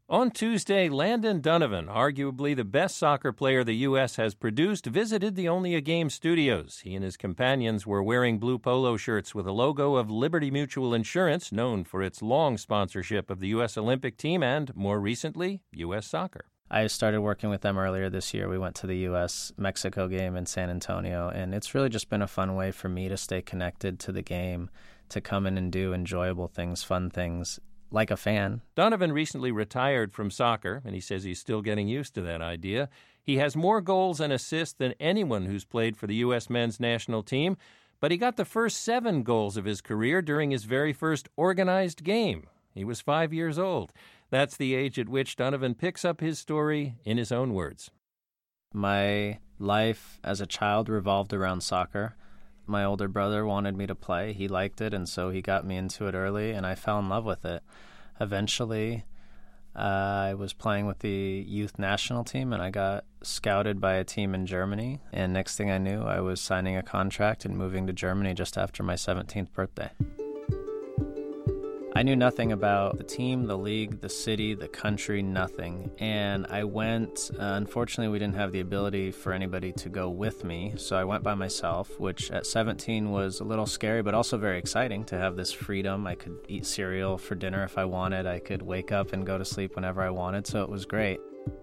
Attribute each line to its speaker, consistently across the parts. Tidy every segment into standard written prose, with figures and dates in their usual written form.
Speaker 1: On Tuesday, Landon Donovan, arguably the best soccer player the U.S. has produced, visited the Only a Game studios. He and his companions were wearing blue polo shirts with a logo of Liberty Mutual Insurance, known for its long sponsorship of the U.S. Olympic team and, more recently, U.S. Soccer.
Speaker 2: I started working with them earlier this year. We went to the U.S.-Mexico game in San Antonio, and it's really just been a fun way for me to stay connected to the game, to come in and do enjoyable things, fun things, like a fan.
Speaker 1: Donovan recently retired from soccer, and he says he's still getting used to that idea. He has more goals and assists than anyone who's played for the U.S. men's national team, but he got the first 7 goals of his career during his very first organized game. He was 5 years old. That's the age at which Donovan picks up his story in his own words.
Speaker 2: My life as a child revolved around soccer. My older brother wanted me to play. He liked it, and so he got me into it early, and I fell in love with it. Eventually, I was playing with the youth national team, and I got scouted by a team in Germany. And next thing I knew, I was signing a contract and moving to Germany just after my 17th birthday. I knew nothing about the team, the league, the city, the country, nothing. And I went, unfortunately, we didn't have the ability for anybody to go with me, so I went by myself, which at 17 was a little scary, but also very exciting to have this freedom. I could eat cereal for dinner if I wanted. I could wake up and go to sleep whenever I wanted, so it was great.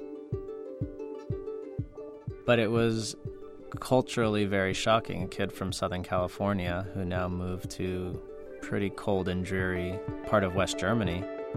Speaker 2: But it was culturally very shocking. A kid from Southern California who now moved to pretty cold and dreary part of West Germany.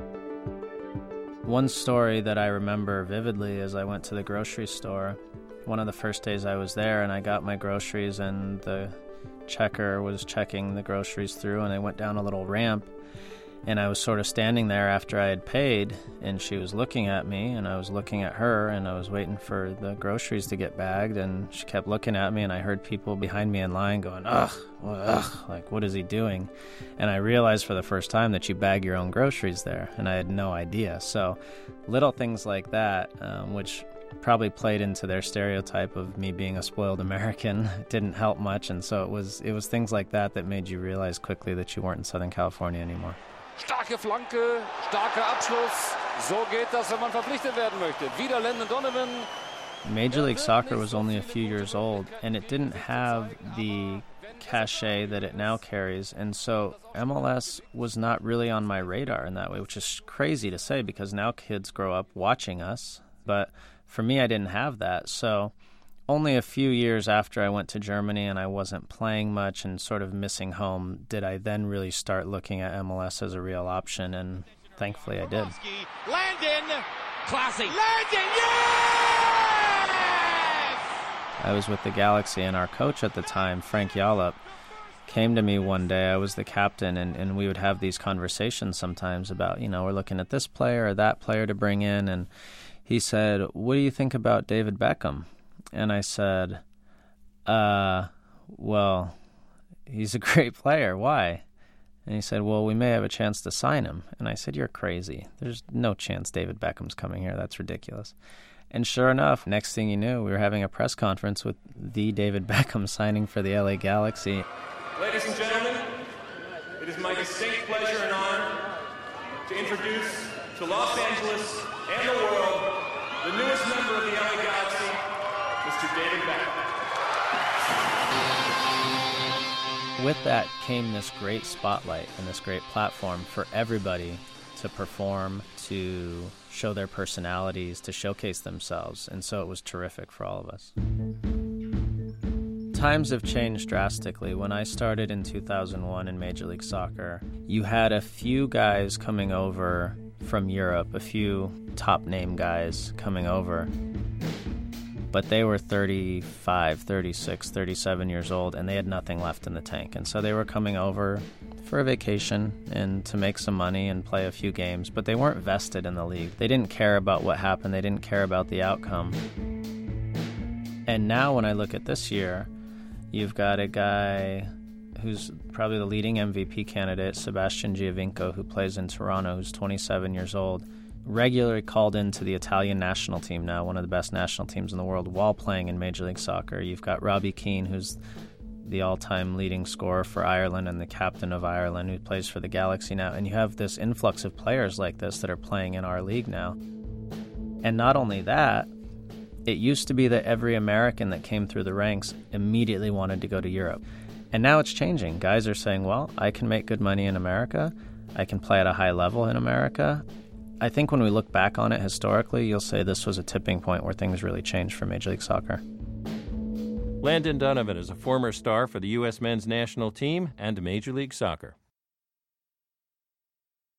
Speaker 2: One story that I remember vividly is I went to the grocery store one of the first days I was there, and I got my groceries, and the checker was checking the groceries through, and I went down a little ramp, and I was sort of standing there after I had paid, and she was looking at me, and I was looking at her, and I was waiting for the groceries to get bagged, and she kept looking at me, and I heard people behind me in line going, ugh, like, what is he doing? And I realized for the first time that you bag your own groceries there, and I had no idea. So little things like that, which probably played into their stereotype of me being a spoiled American, didn't help much, and so it was things like that that made you realize quickly that you weren't in Southern California anymore.
Speaker 3: Starke Flanke, starker Abschluss. So geht das, wenn man verpflichtet werden möchte. Wieder Landon Donovan.
Speaker 2: Major League Soccer was only a few years old, and it didn't have the cachet that it now carries, and so MLS was not really on my radar in that way, which is crazy to say because now kids grow up watching us, but for me, I didn't have that. So only a few years after I went to Germany and I wasn't playing much and sort of missing home did I then really start looking at MLS as a real option, and thankfully I did.
Speaker 3: Landon! Classy! Landon! Yes!
Speaker 2: I was with the Galaxy, and our coach at the time, Frank Yallop, came to me one day. I was the captain, and we would have these conversations sometimes about, we're looking at this player or that player to bring in, and he said, what do you think about David Beckham? And I said, well, he's a great player. Why? And he said, well, we may have a chance to sign him. And I said, you're crazy. There's no chance David Beckham's coming here. That's ridiculous. And sure enough, next thing you knew, we were having a press conference with the David Beckham signing for the LA Galaxy.
Speaker 4: Ladies and gentlemen, it is my distinct pleasure and honor to introduce to Los Angeles and the world the newest member of the LA Galaxy, Mr. David Beckham.
Speaker 2: With that came this great spotlight and this great platform for everybody to perform, to show their personalities, to showcase themselves, and so it was terrific for all of us. Times have changed drastically. When I started in 2001 in Major League Soccer, you had a few guys coming over from Europe, a few top-name guys coming over, but they were 35, 36, 37 years old, and they had nothing left in the tank. And so they were coming over for a vacation and to make some money and play a few games, but they weren't vested in the league. They didn't care about what happened. They didn't care about the outcome. And now when I look at this year, you've got a guy who's probably the leading MVP candidate, Sebastian Giovinco, who plays in Toronto, who's 27 years old, regularly called into the Italian national team now, one of the best national teams in the world, while playing in Major League Soccer. You've got Robbie Keane, who's the all-time leading scorer for Ireland and the captain of Ireland who plays for the Galaxy now. And you have this influx of players like this that are playing in our league now. And not only that, it used to be that every American that came through the ranks immediately wanted to go to Europe. And now it's changing. Guys are saying, well, I can make good money in America. I can play at a high level in America. I think when we look back on it historically, you'll say this was a tipping point where things really changed for Major League Soccer.
Speaker 1: Landon Donovan is a former star for the U.S. men's national team and Major League Soccer.